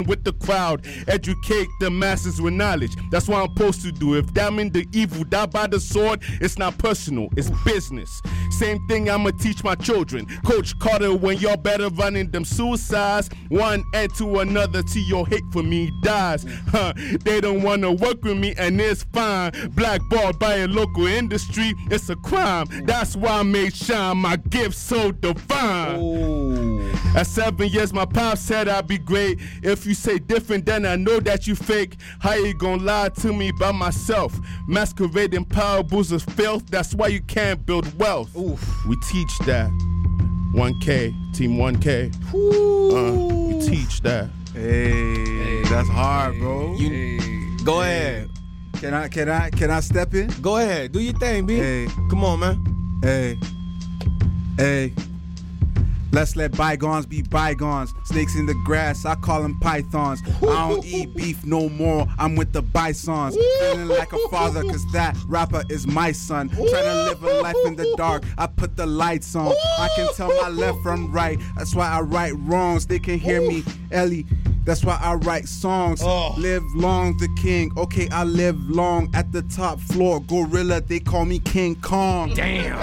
with the crowd, educate the masses with knowledge. That's what I'm supposed to do. If that mean the evil die by the sword, it's not personal, it's business. Same thing I'ma teach my children. Coach Carter, when y'all better running them suicides, one end to another till your hate for me dies. They don't wanna work with me and it's fine. Blackballed by a local industry, it's a crime. That's why I made shine my gift so divine. Ooh. At 7 years, my pop said I'd be great. If you say different, then I know that you fake. How you gonna lie to me by myself? Masquerading parables of filth, that's why you can't build wealth. Oof. We teach that. 1K, Team 1K. We teach that. Hey, that's hard, bro. Go ahead. Can I step in? Go ahead. Do your thing, B. Hey. Come on, man. Hey. Let's let bygones be bygones. Snakes in the grass, I call them pythons. I don't eat beef no more, I'm with the bisons. Feeling like a father, cause that rapper is my son. Trying to live a life in the dark, I put the lights on. I can tell my left from right, that's why I write wrongs. They can hear me, Ellie. That's why I write songs. Live long the king. Okay, I live long at the top floor. Gorilla, they call me King Kong. Damn.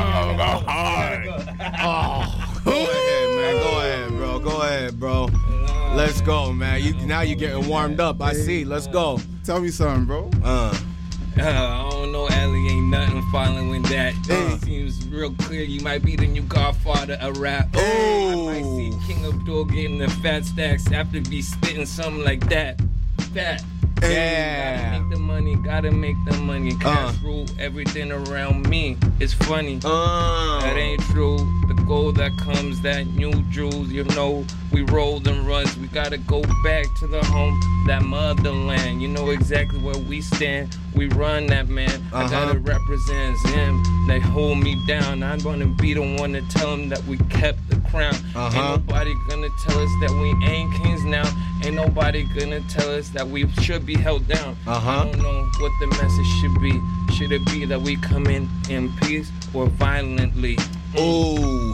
Go ahead, man. Go ahead, bro. Let's go, man. Now you're getting warmed up. I see. Let's go. Tell me something, bro. I don't know, Allie, ain't nothing following that. Seems real clear you might be the new godfather of rap. I might see King Abdul getting the fat stacks after be spitting something like that. Fat. Yeah. Gotta make the money. Cash rule everything around me. It's funny. That ain't true. The gold that comes, that new jewels, you know, we roll them runs. We gotta go back to the home, that motherland. You know exactly where we stand. We run that, man. I gotta represent him. They hold me down. I'm gonna be the one to tell them that we kept the crown. Ain't nobody gonna tell us that we ain't kings now. Ain't nobody gonna tell us that we should be held down. I don't know what the message should be. Should it be that we come in peace or violently? Ooh,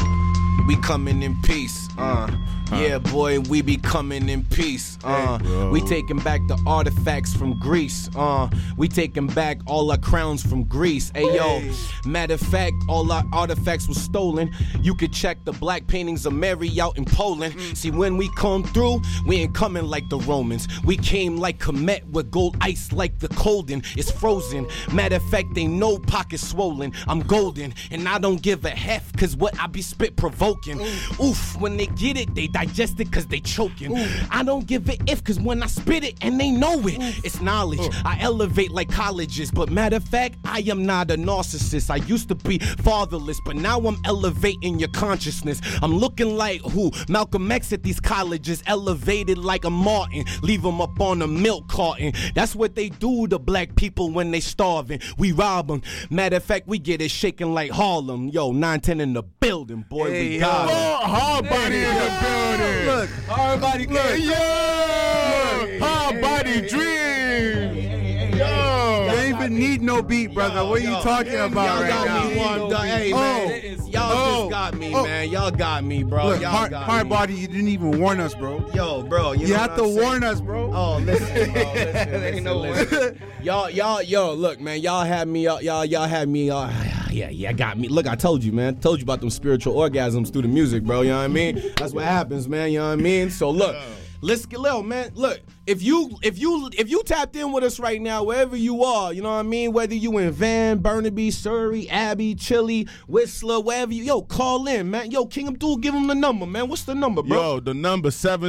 we coming in peace. Yeah, boy, we be coming in peace. We taking back the artifacts from Greece. We taking back all our crowns from Greece. Hey, yo, matter of fact, all our artifacts were stolen. You could check the black paintings of Mary out in Poland. See, when we come through, we ain't coming like the Romans. We came like Comet with gold ice like the Colden. It's frozen. Matter of fact, they know pockets swollen. I'm golden, and I don't give a F, cause what I be spit provoking. Oof, when they get it, they digest it cause they choking. I don't give a if cause when I spit it and they know it, it's knowledge. I elevate like colleges, but matter of fact, I am not a narcissist. I used to be fatherless, but now I'm elevating your consciousness. I'm looking like who? Malcolm X at these colleges, elevated like a Martin. Leave them up on a milk carton. That's what they do to black people when they starving. We rob them. Matter of fact, we get it shaking like Harlem. Yo, 910 in the building, boy. We got it. Hard body in the building. Look, Hard body, Hard body dream. you ain't even need no beat, brother. What are you talking about y'all right got now? me warmed up. Hey, man, y'all just got me, man. Y'all got me, bro. Look, Y'all got hard me. body, you didn't even warn us, bro. Yo, bro, You know have what to I'm saying? warn us, bro. Oh, listen, bro, listen. Y'all, look, man, y'all had me, y'all had me, yeah, got me. Look, I told you, man. Told you about them spiritual orgasms through the music, bro. You know what I mean? That's what happens, man. You know what I mean? So look, let's get little, man. Look, if you tapped in with us right now, wherever you are, you know what I mean? Whether you in Van, Burnaby, Surrey, Abbey, Chile, Whistler, wherever you, call in, man. Yo, King Abdul, give him the number, man. What's the number, bro? Yo, the number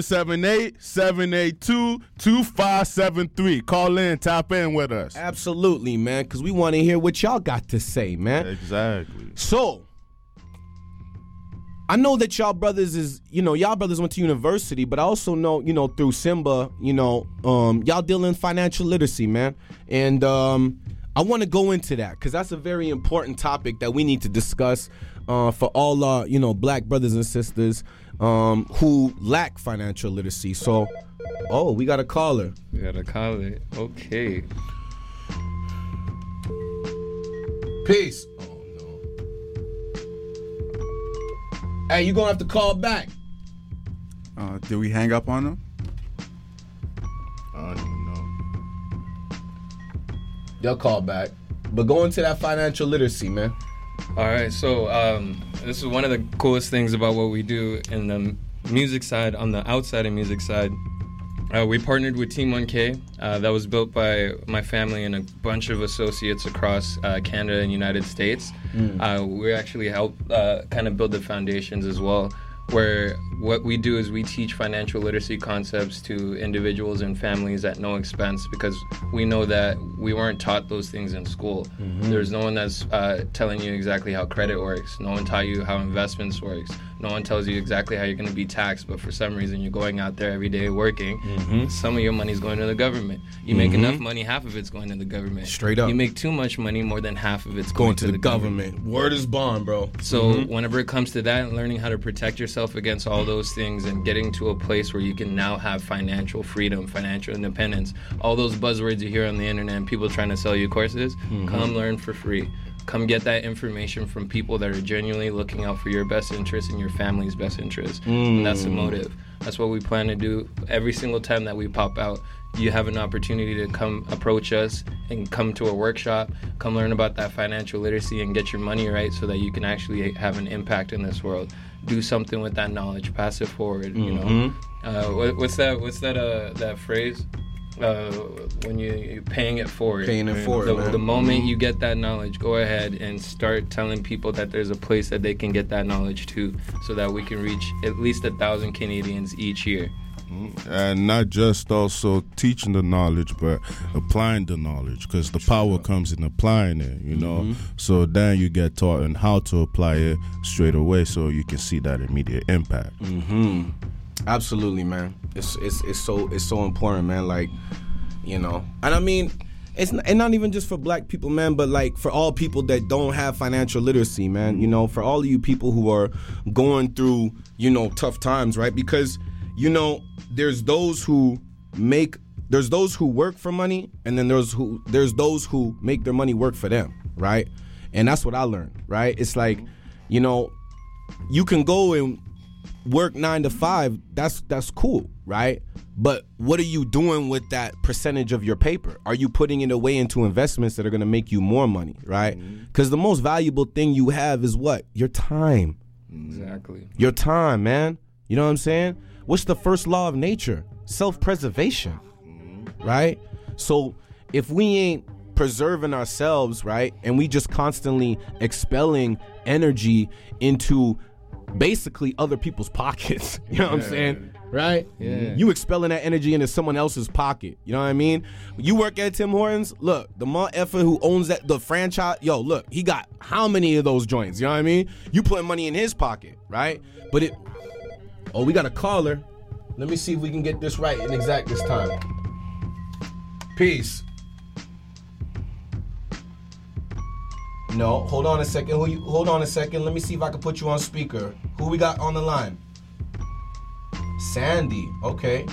778-782-2573. Call in, tap in with us. Absolutely, man, because we want to hear what y'all got to say, man. Exactly. So, I know that y'all brothers went to university, but I also know, through Simba, y'all deal in financial literacy, man. And I want to go into that because that's a very important topic that we need to discuss for all our, black brothers and sisters who lack financial literacy. So, we got a caller. We got a caller. Okay. Peace. Hey, you gonna have to call back. Did we hang up on him? They'll call back. But go into that financial literacy, man. All right, so this is one of the coolest things about what we do in the music side, on the outside of music side. We partnered with Team 1K. That was built by my family and a bunch of associates across Canada and United States. We actually helped kind of build the foundations as well, where what we do is we teach financial literacy concepts to individuals and families at no expense, because we know that we weren't taught those things in school. There's no one that's telling you exactly how credit works. No one taught you how investments works. No one tells you exactly how you're going to be taxed, but for some reason you're going out there every day working. Some of your money's going to the government. You make enough money, half of it's going to the government. Straight up. You make too much money, more than half of it's going to the government. Word is bond, bro. So whenever it comes to that, and learning how to protect yourself against all those things and getting to a place where you can now have financial freedom, financial independence, all those buzzwords you hear on the internet and people trying to sell you courses, come learn for free. Come get that information from people that are genuinely looking out for your best interest and your family's best interest. And that's the motive. That's what we plan to do. Every single time that we pop out, you have an opportunity to come approach us and come to a workshop, come learn about that financial literacy and get your money right so that you can actually have an impact in this world. Do something with that knowledge, pass it forward, you know. What's that phrase? When you're paying it forward. Paying it forward, the moment you get that knowledge, go ahead and start telling people that there's a place that they can get that knowledge to, so that we can reach at least 1,000 Canadians each year. And not just also teaching the knowledge, but applying the knowledge, because the power comes in applying it, you know. So then you get taught on how to apply it straight away, so you can see that immediate impact. Absolutely, man. It's so important, man. Like, you know, and I mean, it's not even just for black people, man, but like for all people that don't have financial literacy, man. You know, for all of you people who are going through, you know, tough times, right? Because, you know, there's those who work for money, and then there's those who make their money work for them, right? And that's what I learned, right? It's like, you know, you can go and work 9 to 5, that's cool, right? But what are you doing with that percentage of your paper? Are you putting it away into investments that are going to make you more money, right? Because the most valuable thing you have is what? Your time. Exactly. Your time, man. You know what I'm saying? What's the first law of nature? Self-preservation, right? So if we ain't preserving ourselves, right, and we just constantly expelling energy into basically other people's pockets, you know what I'm saying, right? You expelling that energy into someone else's pocket, you know what I mean? You work at Tim Hortons, look, the motherfucker who owns the franchise, yo, look, he got how many of those joints, you know what I mean? You putting money in his pocket, right? But we got a caller. Let me see if we can get this right and exact this time. Peace. No, hold on a second. Hold on a second. Let me see if I can put you on speaker. Who we got on the line? Sandy. Okay.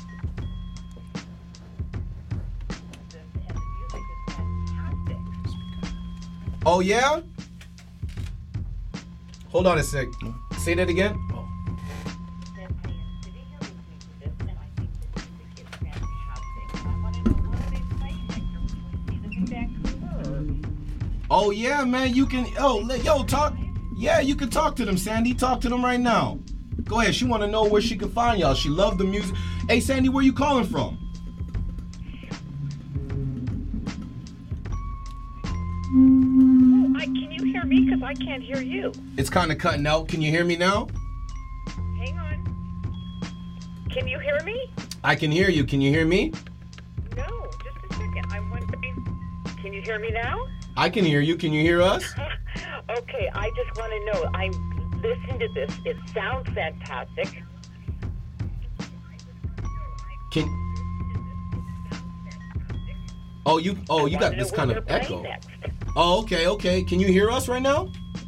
Oh, yeah? Hold on a sec. Say that again. Oh yeah, man, you can, talk. Yeah, you can talk to them, Sandy. Talk to them right now. Go ahead. She want to know where she can find y'all. She love the music. Hey, Sandy, where you calling from? Can you hear me? Because I can't hear you. It's kind of cutting out. Can you hear me now? Hang on. Can you hear me? I can hear you. Can you hear me? No, just a second. I'm wondering. Can you hear me now? I can hear you. Can you hear us? Okay, I just want to know. I'm listening to this. It sounds fantastic. You got this kind of echo. Next. Oh, okay. Can you hear us right now?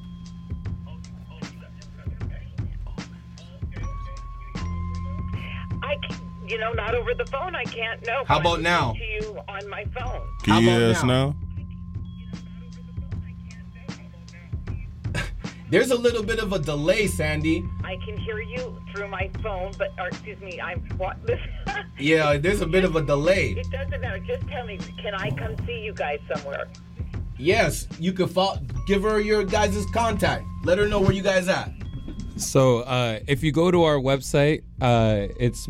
Not over the phone. I can't. No. How about now? To you on my phone. Can you hear us now? There's a little bit of a delay, Sandy. I can hear you through my phone, Yeah, there's a bit of a delay. It doesn't matter. Just tell me, can I come see you guys somewhere? Yes, you can give her your guys' contact. Let her know where you guys at. So if you go to our website, it's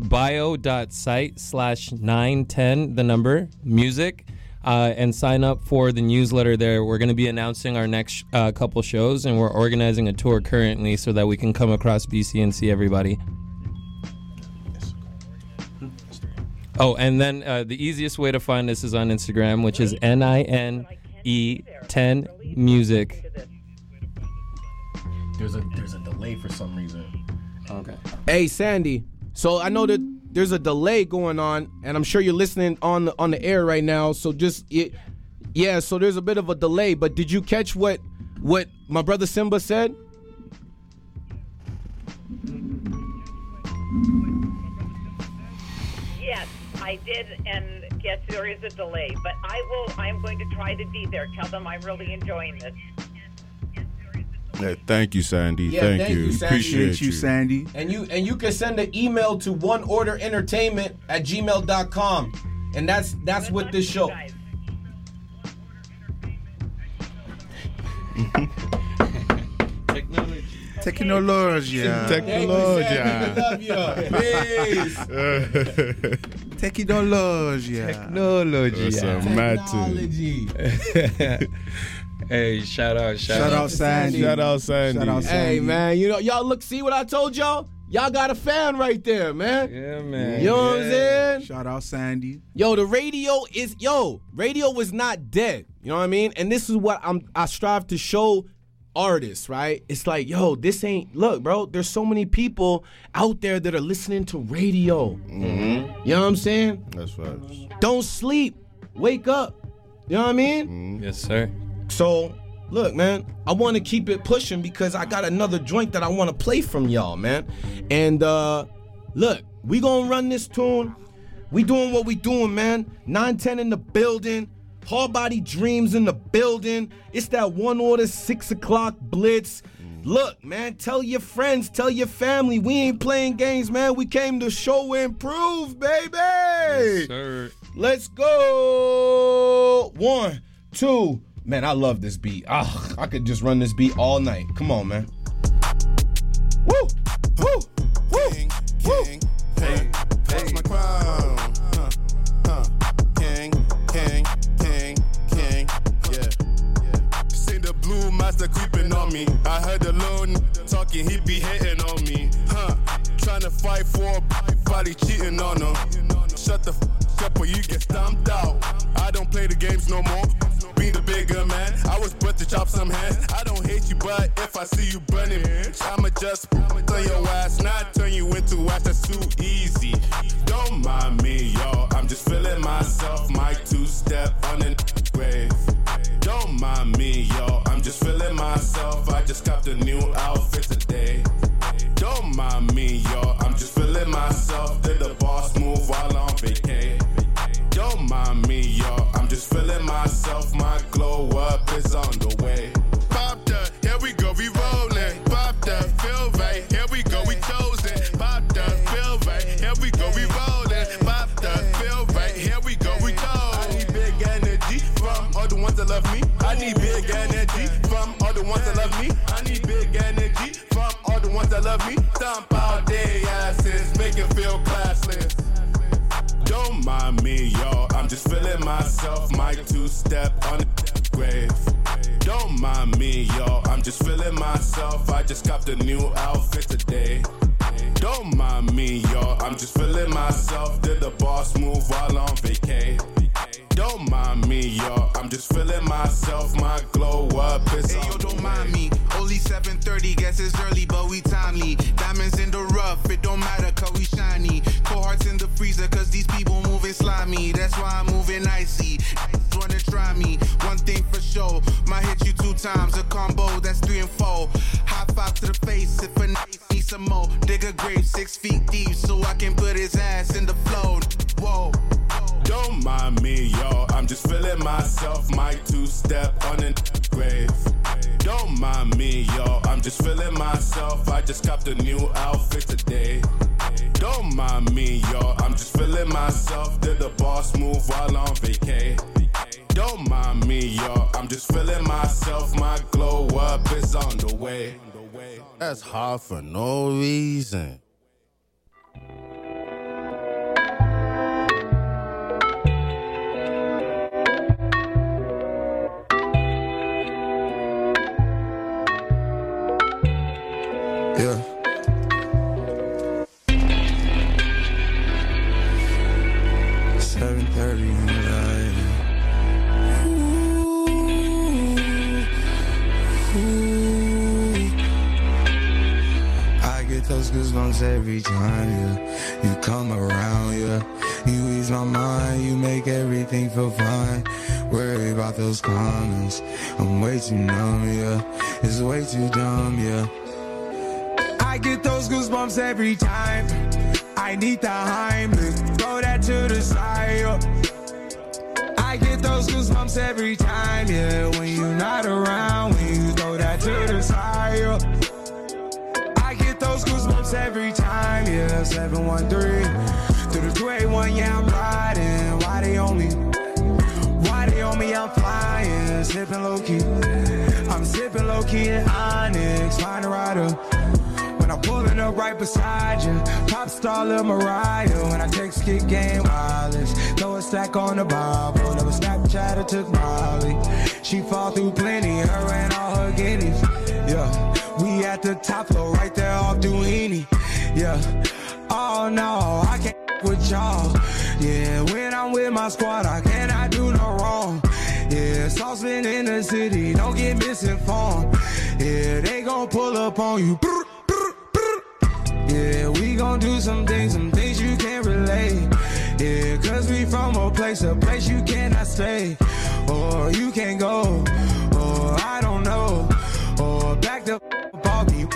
bio.site/910, the number, music, and sign up for the newsletter there. We're going to be announcing our next couple shows, and we're organizing a tour currently so that we can come across BC and see everybody. Oh, and then the easiest way to find us is on Instagram, which is NINE10 music. There's a delay for some reason. Okay. Hey, Sandy. So I know that there's a delay going on, and I'm sure you're listening on the air right now. So so there's a bit of a delay. But did you catch what my brother Simba said? Yes, I did, and yes, there is a delay. But I'm going to try to be there. Tell them I'm really enjoying this. Yeah, thank you, Sandy. Yeah, thank you. Sandy. Appreciate you, Sandy. And you can send an email to oneorderentertainment@gmail.com. And that's what this show. Technology. Technology. Love you. Peace. Technology. That's a mad thing. Technology. Hey, shout out Sandy. Shout out Sandy. Hey, man, y'all see what I told y'all? Y'all got a fan right there, man. Yeah, man. You know what I'm saying? Shout out Sandy. Yo, the radio is not dead. You know what I mean? And this is what I strive to show artists, right? It's like, look, bro, there's so many people out there that are listening to radio. Mm-hmm. You know what I'm saying? That's right. Don't sleep. Wake up. You know what I mean? Mm-hmm. Yes, sir. So, look, man, I want to keep it pushing because I got another joint that I want to play from y'all, man. And, look, we gonna run this tune. We doing what we doing, man. 910 in the building. Hard Body Dreams in the building. It's that One Order 6 o'clock blitz. Look, man, tell your friends, tell your family. We ain't playing games, man. We came to show and improve, baby. Yes, sir. Let's go. 1, 2. Man, I love this beat. I could just run this beat all night. Come on, man. Woo! Woo! Woo! Woo! Hey, that's my crown. King. Yeah. See the blue master creeping on me. I heard the lone talking, he be hating on me. Trying to fight for a body cheating on her. Shut the up or you get stomped out. I don't play the games no more. Be the bigger man. I was brought to chop some hands. I don't hate you, but if I see you burning, I'ma just turn your ass, not turn you into ass. That's too easy. Don't mind me, yo. I'm just feeling myself. My two-step on the grave. Don't mind me, yo. I'm just feeling myself. I just copped a new outfit today. Don't mind me, yo. I'm just feeling myself. Did the boss move while on vacay? Don't mind me, yo. I'm just feeling myself. My glow up is on the way. Pop the, here we go, we rolling. Pop the, feel right. Here we go, we chosen. Pop the, feel right. Here we go, we rolling. Pop the, feel right. Here we go, we chose. I need big energy from all the ones that love me. I need big energy from all the ones that love me. I need big energy from all the ones that love me. Stomp out their asses, make it feel classless. Don't mind me, yo. I'm just feeling myself. My two-step on the grave. Don't mind me, yo. I'm just feeling myself. I just copped a new outfit today. Don't mind me, yo. I'm just feeling myself. Did the boss move while on vacay? Don't mind me, yo. I'm just feeling myself. My glow up is hey, yo, don't mind me. Only 7:30, guess it's early, but we timely. Diamonds in the rough, it don't matter, cause we shiny. Cold hearts in the freezer, cause these people moving slimy. That's why I'm moving icy. Wanna try me, one thing for sure. Might hit you 2 times, a combo, that's 3 and 4. High 5 to the face, if a need some more. Dig a grave 6 feet deep, so I can put his ass in the flow. Whoa. Don't mind me, yo. I'm just feeling myself. My two-step on the grave. Don't mind me, yo. I'm just just feeling myself. I just copped a new outfit today. Don't mind me, y'all. I'm just feeling myself. Did the boss move while on vacay? Don't mind me, y'all. I'm just feeling myself. My glow up is on the way. That's hard for no reason. Yeah. Those goosebumps every time, yeah. You come around, yeah. You ease my mind, you make everything feel fine. Worry about those comments, I'm way too numb, yeah. It's way too dumb, yeah. I get those goosebumps every time. I need the Heimlich, throw that to the side, yeah. I get those goosebumps every time, yeah. When you're not around, when you throw that to the side, yeah. Those goosebumps every time, yeah. 713 through the 281, yeah, I'm riding. Why they on me? Why they on me? I'm flying, sipping low key. I'm sipping low key in Onyx, find a rider. When I'm pulling up right beside you, pop star Lil Mariah. When I text kick game wireless, throw a stack on the Bible. Never Snapchat or took Molly. She fall through plenty, her and all her guineas, yeah. We at the top floor, right there off Duini, yeah. Oh no, I can't with y'all, yeah. When I'm with my squad, I cannot do no wrong, yeah. Saucepan in the city, don't get misinformed, yeah. They gon' pull up on you, yeah. We gon' do some things you can't relate, yeah. Cause we from a place you cannot stay, or you can't go, or I don't know, or back the off me.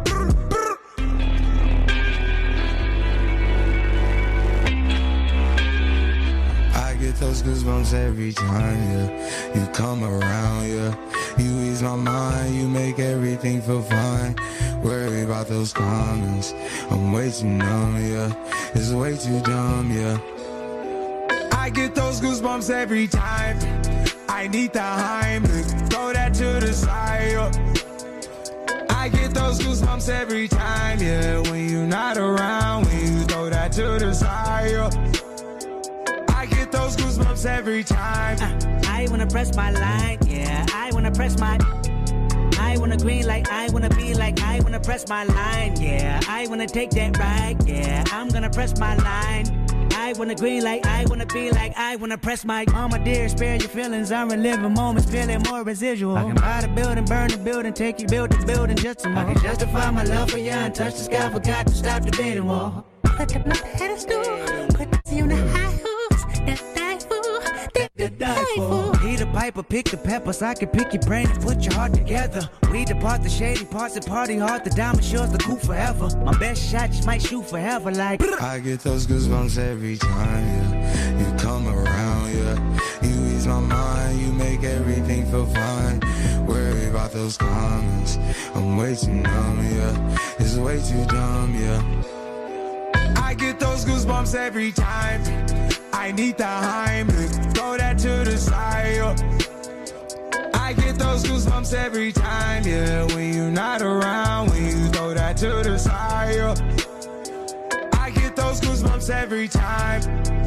I get those goosebumps every time, yeah. You come around, yeah. You ease my mind, you make everything feel fine. Worry about those comments, I'm way too numb, yeah. It's way too dumb, yeah. I get those goosebumps every time. I need the Heimlich, throw that to the side, yeah. I get those goosebumps every time, yeah. When you're not around, when you throw that to the side, yeah. I get those goosebumps every time. I wanna press my line, yeah. I wanna press my. I wanna green like I wanna be like I wanna press my line, yeah. I wanna take that ride, yeah. I'm gonna press my line. I wanna green like I wanna be like I wanna press my. Mama dear, spare your feelings. I'm reliving moments, feeling more residual. I can buy the building, burn the building, take you build the building just some more. I can justify my love for you and touch the sky, forgot to stop the bidding war. Put up my pedestal, put you on the high hoops, that die for. He the piper, pick the peppers. I can pick your brain and put your heart together. We depart the shady parts and party hard. The diamond sure's the coup forever. My best shot just might shoot forever like. I get those goosebumps every time, yeah. You come around, yeah. You ease my mind, you make everything feel fine. Worry about those comments, I'm way too numb, yeah. It's way too dumb, yeah. I get those goosebumps every time. I need the Heimlich, throw that to the side, yeah. I get those goosebumps every time, yeah. When you're not around, when you throw that to the side, yeah. I get those goosebumps every time.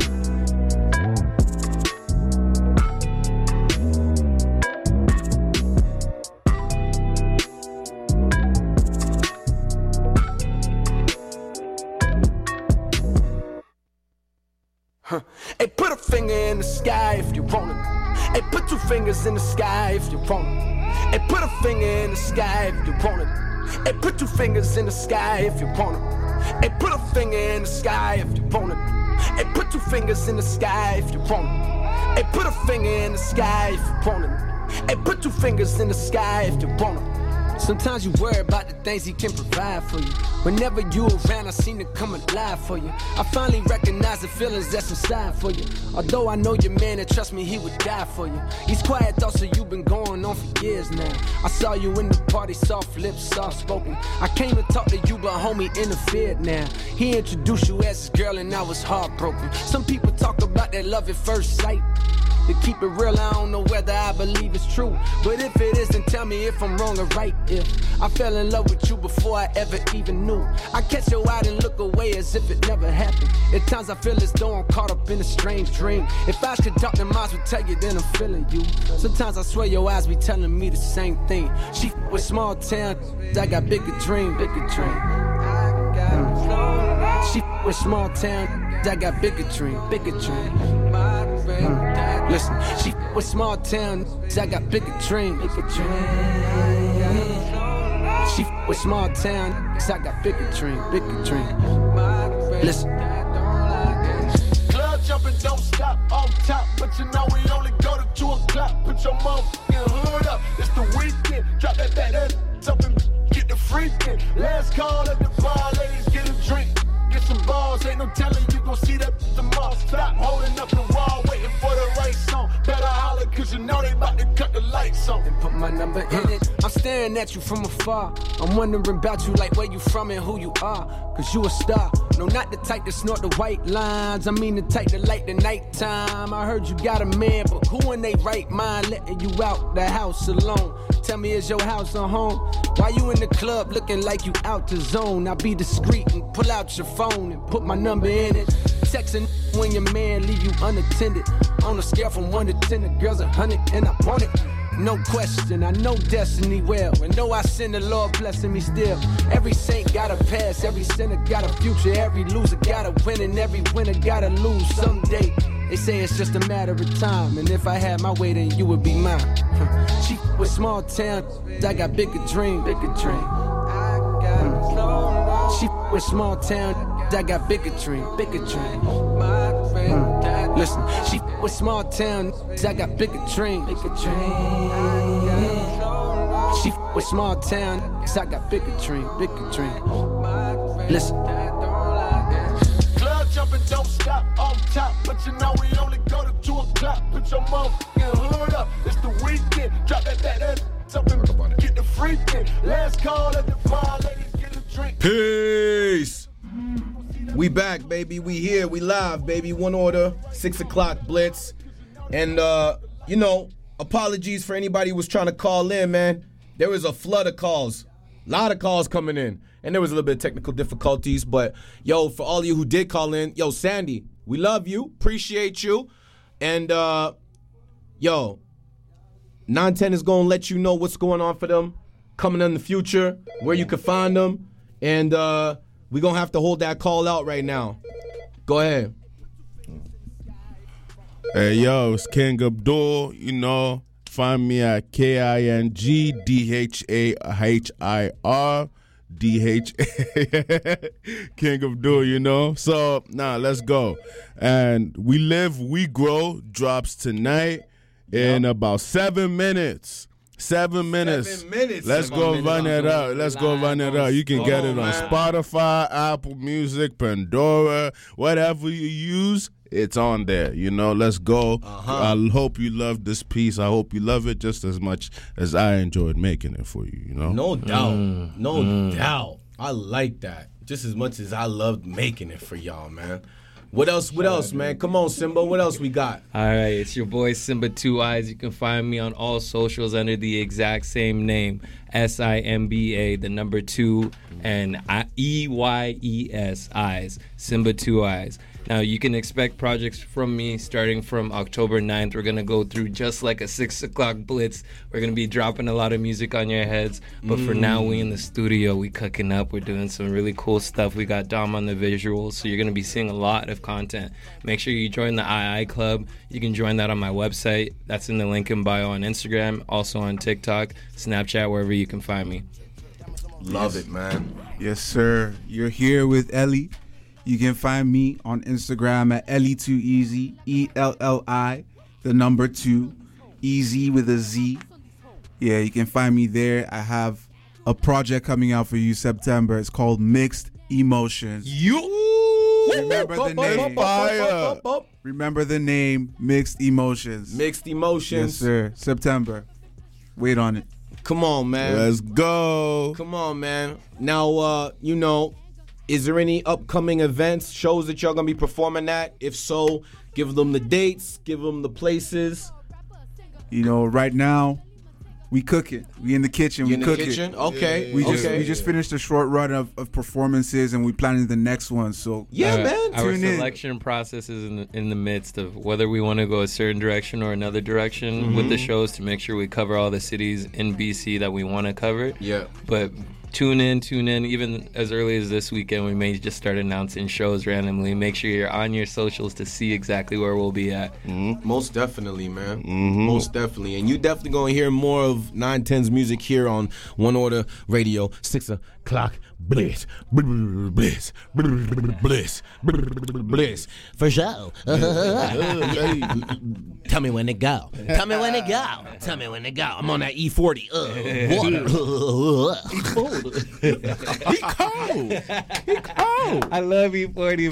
Hey, put a finger in the sky if you want it. Hey, put two fingers in the sky if you want it. Hey, put a finger in the sky if you want it. Hey, put two fingers in the sky if you want it. Hey, put a finger in the sky if you want it. Hey, put two fingers in the sky if you want it. Hey, put a finger in the sky if you want it. Hey, put two fingers in the sky if you want it. Sometimes you worry about the things he can provide for you. Whenever you around, I seem to come alive for you. I finally recognize the feelings that's inside for you. Although I know your man, and trust me, he would die for you. These quiet thoughts of you been going on for years now. I saw you in the party, soft lips, soft spoken. I came to talk to you, but homie interfered now. He introduced you as his girl and I was heartbroken. Some people talk about that love at first sight. To keep it real, I don't know whether I believe it's true. But if it is, then tell me if I'm wrong or right. If I fell in love with you before I ever even knew, I catch your eye and look away as if it never happened. At times I feel as though I'm caught up in a strange dream. If eyes could talk, then minds would tell you, then I'm feeling you. Sometimes I swear your eyes be telling me the same thing. She with small town, I got bigger dream, bigger dream. She with small town, I got bigger dream, bigger dream. Listen, she with small town, I got bigger dream, bigger dream. She with small town, I got bigger dream, bigger dream. Listen. Club jumping, don't stop off top, but you know we only go to 2 o'clock. Put your motherfucking hood up, it's the weekend. Drop that up and get the freaking. Last call at the bar, ladies, get a drink. Get some balls, ain't no telling you gon' see that tomorrow. Stop holding up the wall, waiting for the right song. Better holler, cause you know they about to cut the lights on. And put my number in it. I'm staring at you from afar. I'm wondering about you, like where you from and who you are. Cause you a star. No, not the type to snort the white lines. I mean the type to light the nighttime. I heard you got a man, but who in they right mind letting you out the house alone? Tell me, is your house a home? Why you in the club looking like you out the zone? Now be discreet and pull out your phone and put my number in it. Texting when your man leave you unattended. On a scale from 1 to 10, the girl's 100 and I want it. No question, I know destiny well. And know I sin, the Lord blessing me still. Every saint got a past, every sinner got a future. Every loser got a win and every winner got to lose someday. They say it's just a matter of time. And if I had my way, then you would be mine. She with small town, I got bigger dream, bigger dream. She with small town, I got bigger dream, bigger dream. Listen, she with small town, I got bigger dream, bigger dream. She with small town, I got bigger dream, bigger dream. Listen. Club jumping, don't stop off top, but you know we only go to 2 o'clock. Put your motherfucking hood up, it's the weekend. Drop that up and get the freaking. Last call at the bar, ladies, get a drink. Peace. We back, baby. We here. We live, baby. One order, 6 o'clock blitz. And, apologies for anybody who was trying to call in, man. There was a flood of calls. A lot of calls coming in. And there was a little bit of technical difficulties. But, yo, for all of you who did call in, yo, Sandy, we love you. Appreciate you. And, 910 is going to let you know what's going on for them coming in the future, where you can find them. And, we're going to have to hold that call out right now. Go ahead. Hey, yo, it's King Abdul. Find me at KingDhahir. King Abdul, So, let's go. And We Live, We Grow drops tonight in about 7 minutes. 7 minutes. 7 minutes. Let's go run it out. You can get it on Spotify, Apple Music, Pandora, whatever you use. It's on there, Let's go. I hope you love this piece. I hope you love it just as much as I enjoyed making it for you, No doubt. No doubt. I like that just as much as I loved making it for y'all, man. What else, man? Come on, Simba. What else we got? All right, it's your boy Simba 2 Eyes. You can find me on all socials under the exact same name, SIMBA, the number 2, and EYES, Eyes, Simba 2 Eyes. Now, you can expect projects from me starting from October 9th. We're going to go through just like a 6 o'clock blitz. We're going to be dropping a lot of music on your heads. But for now, we in the studio. We cooking up. We're doing some really cool stuff. We got Dom on the visuals. So you're going to be seeing a lot of content. Make sure you join the II Club. You can join that on my website. That's in the link in bio on Instagram. Also on TikTok, Snapchat, wherever you can find me. Love it, man. Yes, sir. You're here with Ellie. You can find me on Instagram at Ellie2Easy, ELLI, the number 2, Easy with a Z. Yeah, you can find me there. I have a project coming out for you September. It's called Mixed Emotions. Remember the name. Remember the name, Mixed Emotions. Mixed Emotions. Yes, sir. September. Wait on it. Come on, man. Let's go. Come on, man. Now, is there any upcoming events, shows that y'all gonna be performing at? If so, give them the dates, give them the places. Right now, we cooking. We in the kitchen. You in the kitchen? Okay. We just finished a short run of performances, and we planning the next one. So man, our tune in. selection process is in the midst of whether we want to go a certain direction or another direction with the shows to make sure we cover all the cities in BC that we want to cover. Yeah. But tune in. Even as early as this weekend, we may just start announcing shows randomly. Make sure you're on your socials to see exactly where we'll be at. Most definitely, man. Most definitely. And you definitely going to hear more of 910's music here on One Order Radio, 6 o'clock. Bliss. Bliss. Bliss. Bliss. For sure. Tell me when to go. Tell me when to go. Tell me when to go. I'm on that E40. Water. He cold. I love E40,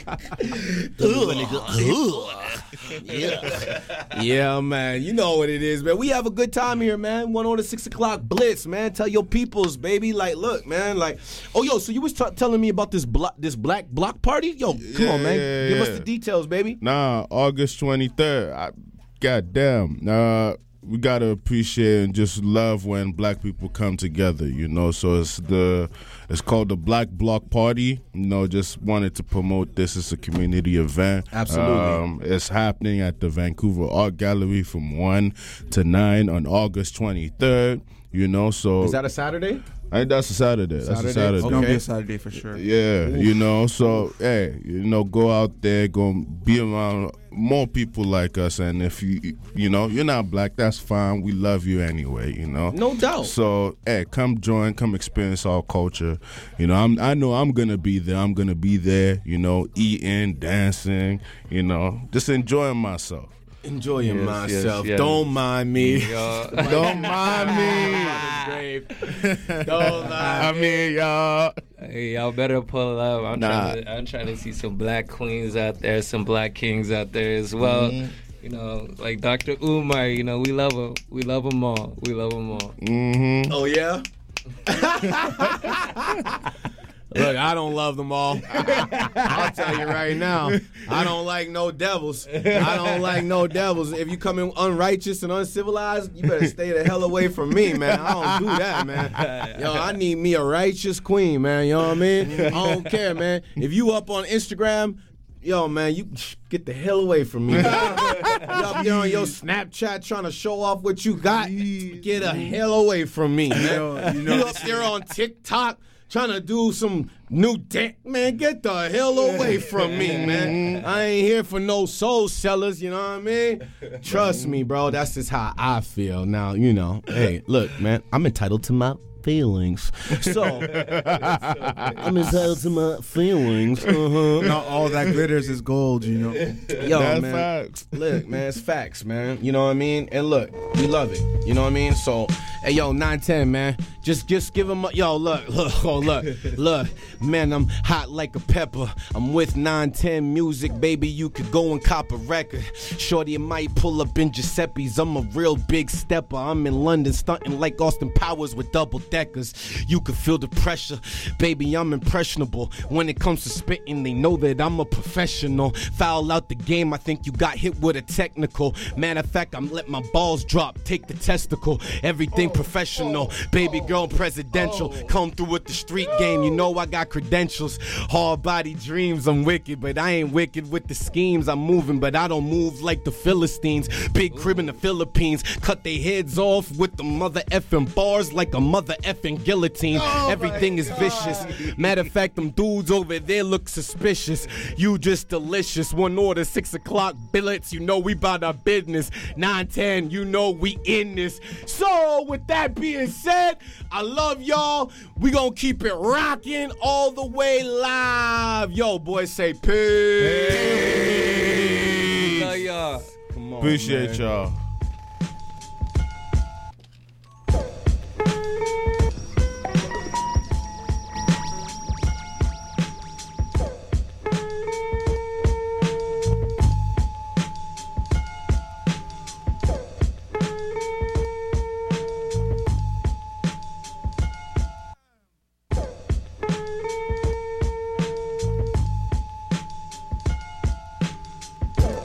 man. Yeah, man. You know what it is, man. We have a good time here, man. 1 Order 6 o'clock Blitz, man. Tell your peoples, baby. Like, look, man. Like, so you was telling me about this black block party? Yo, come on, man. Give us the details, baby. August 23rd. Goddamn. We gotta appreciate and just love when black people come together, So it's called the Black Block Party. Just wanted to promote this as a community event. Absolutely. It's happening at the Vancouver Art Gallery from 1 to 9 on August 23rd. So is that a Saturday? I think that's a Saturday. That's a Saturday. It's gonna be a Saturday for sure. Yeah, so hey, go out there, go be around more people like us, and if you're not black, that's fine. We love you anyway, No doubt. So hey, come join, come experience our culture. I know I'm gonna be there. I'm gonna be there. Eating, dancing. Just enjoying myself. Enjoying myself. Yes. Don't mind me. Don't mind me. Don't mind me, y'all. Hey, y'all better pull up. I'm trying to see some black queens out there, some black kings out there as well. Like Dr. Umar. We love him. We love them all. We love them all. Oh yeah. Look, I don't love them all. I'll tell you right now. I don't like no devils. I don't like no devils. If you come in unrighteous and uncivilized, you better stay the hell away from me, man. I don't do that, man. Yo, I need me a righteous queen, man. You know what I mean? I don't care, man. If you up on Instagram, yo, man, you get the hell away from me. You up there on your Snapchat trying to show off what you got, get the hell away from me, man. You up there on TikTok trying to do some new dance, man, get the hell away from me, man. I ain't here for no soul sellers, you know what I mean? Trust me, bro, that's just how I feel. Now, hey, look, man, I'm entitled to my feelings. So, I'm entitled to my feelings. Not all that glitters is gold, Yo, that's man. Facts. Look, man, it's facts, man. You know what I mean? And look, we love it. You know what I mean? So, hey, yo, 910, man. Just give him look, man, I'm hot like a pepper. I'm with 910 music, baby. You could go and cop a record. Shorty, it might pull up in Giuseppe's. I'm a real big stepper. I'm in London, stunting like Austin Powers with double deckers. You could feel the pressure, baby. I'm impressionable. When it comes to spitting, they know that I'm a professional. Foul out the game, I think you got hit with a technical. Matter of fact, I'm let my balls drop. Take the testicle. Everything professional, baby girl presidential. Come through with the street game, you know I got credentials. Hard body dreams, I'm wicked, but I ain't wicked with the schemes. I'm moving, but I don't move like the Philistines. Big crib in the Philippines, cut their heads off with the mother effing bars like a mother effing guillotine. Everything is vicious. Matter of fact, them dudes over there look suspicious. You just delicious. 1 Order 6 o'clock billets, you know we bout our business. 910, you know we in this. So with that being said, I love y'all. We gonna keep it rocking all the way live. Yo, boys, say peace. Love y'all. Come on, Appreciate man. y'all.